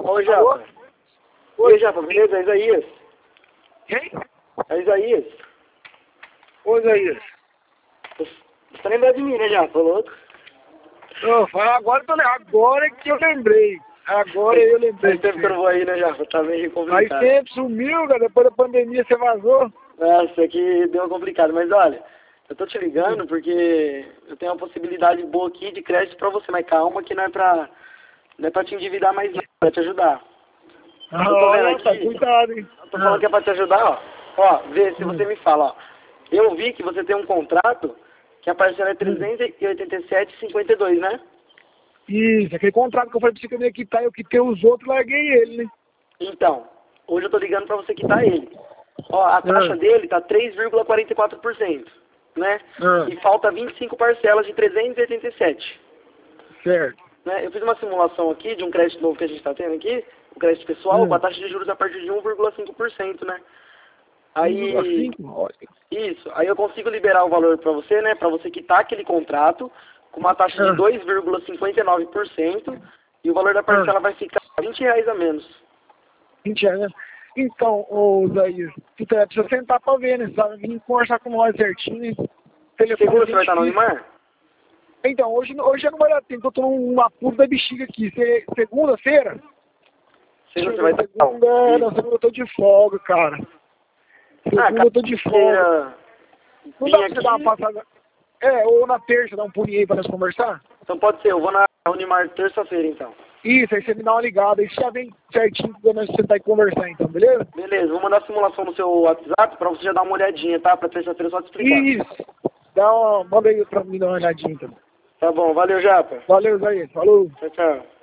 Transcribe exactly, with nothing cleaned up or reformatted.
Oi, Japa. Oi, Japa, beleza? É Isaías. Quem? É Isaías. Ô, Isaías. Você tá lembrado de mim, né, Japa? Louco? Não, fala agora, tô, agora que eu lembrei. Agora eu lembrei. Faz tempo que eu não vou aí, né, Japa? Tá meio Faz complicado. tempo, sumiu, cara. Depois da pandemia você vazou. Nossa, aqui deu complicado. Mas olha, eu tô te ligando porque eu tenho uma possibilidade boa aqui de crédito pra você. Mas calma que não é pra, não é pra te endividar mais não, é pra te ajudar. Ah, Eu tô vendo olha, tá, aqui, cuidado, hein. eu tô falando que é pra te ajudar, ó. Ó, vê se você me fala, ó. Eu vi que você tem um contrato que a parcela é trezentos e oitenta e sete reais e cinquenta e dois centavos, né? Isso, aquele contrato que eu falei pra você que eu ia quitar, eu quitei os outros e larguei ele, né? Então, hoje eu tô ligando pra você quitar ele. Ó, a taxa Ah. dele tá três vírgula quarenta e quatro por cento, né? Ah. E falta vinte e cinco parcelas de trezentos e oitenta e sete. Certo. Né? Eu fiz uma simulação aqui de um crédito novo que a gente tá tendo aqui, o crédito pessoal, Hum. com a taxa de juros a partir de um vírgula cinco por cento, né? um vírgula Aí, cinco, olha. isso, aí eu consigo liberar o valor pra você, né? Pra você quitar aquele contrato com uma taxa de Ah. dois vírgula cinquenta e nove por cento e o valor da parcela vai ficar vinte reais a menos. vinte reais, né? Então, ô Isaías, tu tá- precisa sentar pra ver, né? Você sabe vir conversar com nós certinho, né? Telefone Segura é você vai estar no difícil. Unimar? Então, hoje, hoje já não vai dar tempo, eu tô num apuro da bexiga aqui. Se- Segunda-feira? Segunda você Deixa eu vai ver, estar. segunda, não, segunda eu tô de folga, cara. Ah, Segunda eu tô de folga. queira Não dá vir pra você dar uma aqui. passada. É, ou na terça, dar um pulinho aí pra nós conversar? Então pode ser, eu vou na Unimar terça-feira então. Isso, aí você me dá uma ligada, aí você já vem certinho pra nós sentar e conversar então, beleza? Beleza, vou mandar a simulação no seu WhatsApp pra você já dar uma olhadinha, tá? Pra terça-feira só te explicar. Isso. Dá uma, manda aí pra mim dar uma olhadinha então. Tá bom, valeu, Japa. Valeu, Isaías. Falou. Tchau, tchau.